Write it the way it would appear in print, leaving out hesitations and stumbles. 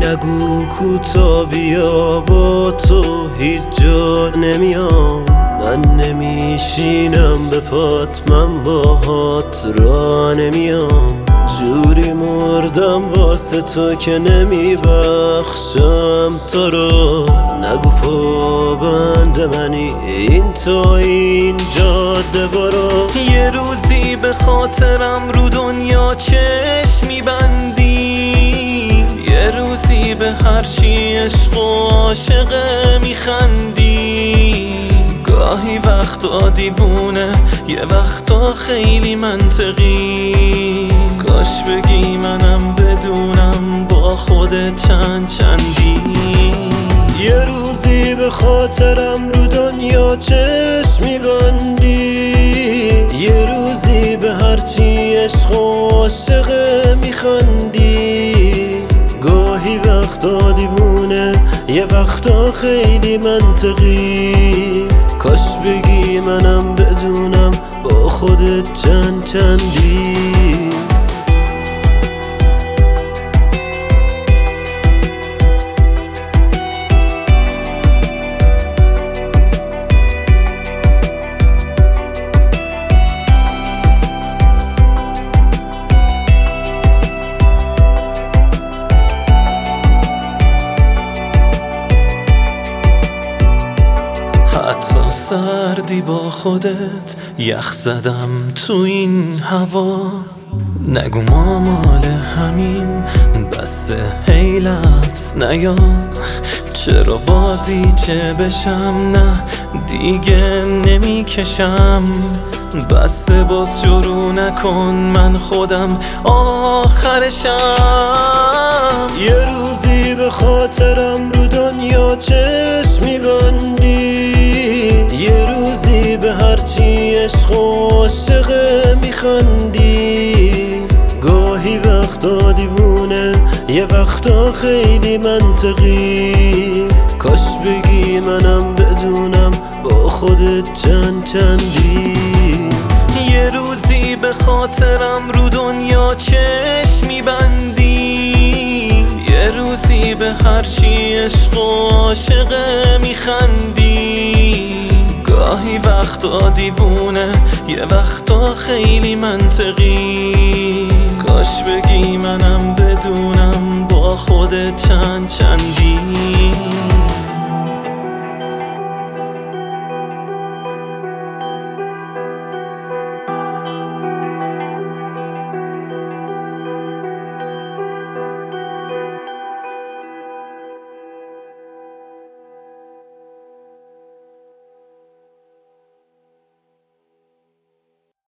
نگو کوتا بیا با تو هیچ جا نمیام، من نمیشینم به پات، من باهات را نمیام. جوری مردم واسه تو که نمیبخشم تو رو. نگو پابند منی این تو این جاده برو. یه روزی به خاطرم رو دنیا چشم میبندی، یه روزی به هرچی عشق و عاشقه میخندی. گاهی وقتا دیوونه، یه وقتا خیلی منطقی. کاش بگی منم بدونم با خودت چندی. یه روزی به خاطرم رو دنیا چشم میبندی، یه روزی به هرچی عشق و عاشقه میخندی. گاهی وقتا دیوونه، یه وقتا خیلی منطقی. کاش بگی منم بدونم با خودت چندی. حتی سردی با خودت یخ زدم تو این هوا. نگو ما مال همین بسه، هی لفظ نیا. چرا بازی چه بشم، نه دیگه نمیکشم. بسه باز شروع نکن، من خودم آخرشم. یه روزی به خاطرم رو دنیا چشم میبندی، یه روزی به هرچی عشق و عاشقه میخندی. گاهی وقتا دیوونه، یه وقتا خیلی منطقی. کاش بگی منم بدونم با خودت چندی. یه روزی به خاطرم رو دنیا چشم میبندی، یه روزی به هرچی عشق و عاشقه میخندی. گاهی وقتا دیوونه، یه وقتا خیلی منطقی. کاش بگی منم بدونم با خودت چندی.